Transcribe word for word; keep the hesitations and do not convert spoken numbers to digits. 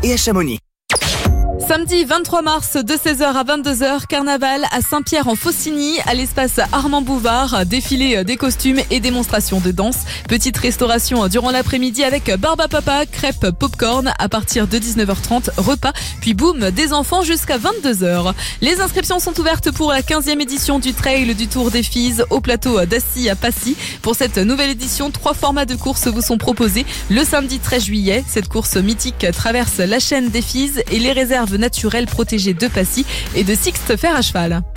et à Chamonix. Samedi vingt-trois mars de seize heures à vingt-deux heures, carnaval à Saint-Pierre-en-Faucigny, à l'espace Armand Bouvard, défilé des costumes et démonstration de danse. Petite restauration durant l'après-midi avec barbe à papa, crêpes, popcorn à partir de dix-neuf heures trente, repas, puis boum, des enfants jusqu'à vingt-deux heures. Les inscriptions sont ouvertes pour la quinzième édition du Trail du Tour des Fises au plateau d'Assy à Passy. Pour cette nouvelle édition, trois formats de course vous sont proposés. Le samedi treize juillet, cette course mythique traverse la chaîne des Fises et les réserves naturelles protégées de Passy et de Sixte Fer à cheval.